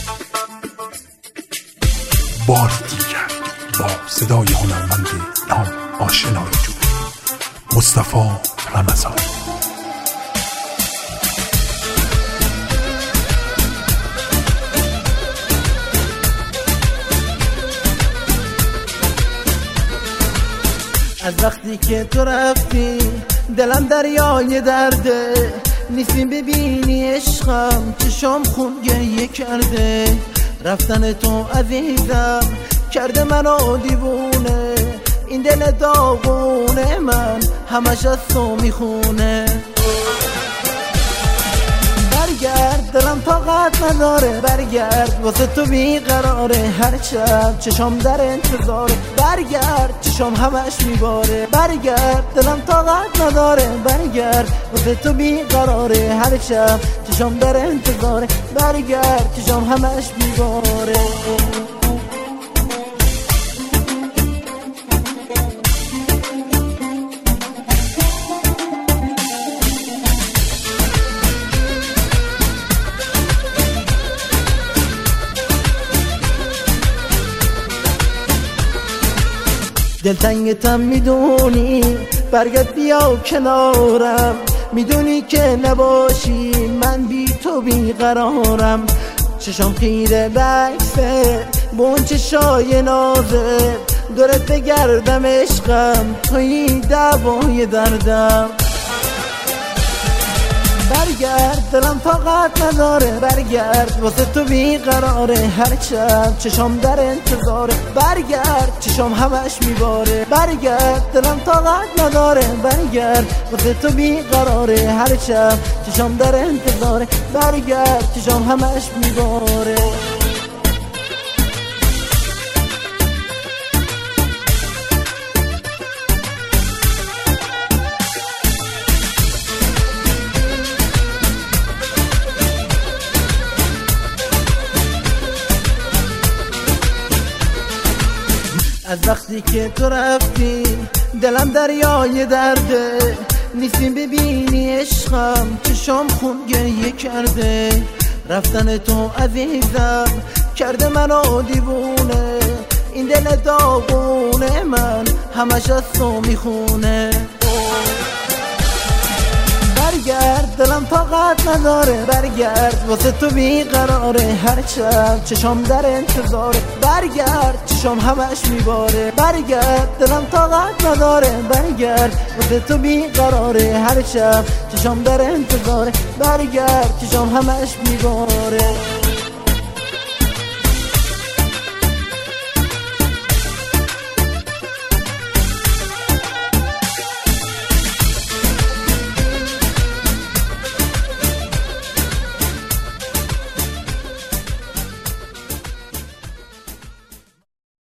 بار دیگر با صدای هنرمند نام آشنای جو، مصطفی رمضان. از وقتی که تو رفتی دلم دریای درده، نیستیم ببینی عشقم چشام خون گریه کرده. رفتن تو عزیزم کرده منو دیوونه، این دل داغونه من همش از تو میخونه. برگرد دلم طاقت نداره، برگرد واسه تو بیقراره، هر شب چشام در انتظاره. برگرد چشام همش میباره، برگرد دلم طاقت نداره، برگرد واسه تو بیقراره، هر شب چشام در انتظاره. برگرد چشام همش میباره. دلتنگتم میدونی، برگرد بیا کنارم، میدونی که نباشی من بی تو بیقرارم. چشام خیره بکسه بون چشای نازه، دورت بگردم عشقم توی دوای دردم. برگرد دلم طاقت نداره، برگرد واسه تو بیقراره، هر شب چشام در انتظاره. برگرد چشام همش میباره، برگرد دلم طاقت نداره، برگرد واسه تو بیقراره، هر شب چشام در انتظاره. برگرد چشام همش میباره. از وقتی که تو رفتی دلم دریای درده، نیستیم ببینی عشقم چشام خون گریه کرده. رفتن تو عزیزم کرده منو دیوونه، این دل داغونه من همش از تو میخونه. برگرد دلم طاقت نداره، برگرد واسه تو بیقراره، هر شب چشام در انتظاره. برگرد چشام همش میباره، برگرد دلم طاقت نداره، برگرد واسه تو بیقراره، هر شب چشام در انتظاره. برگرد چشام همش میباره.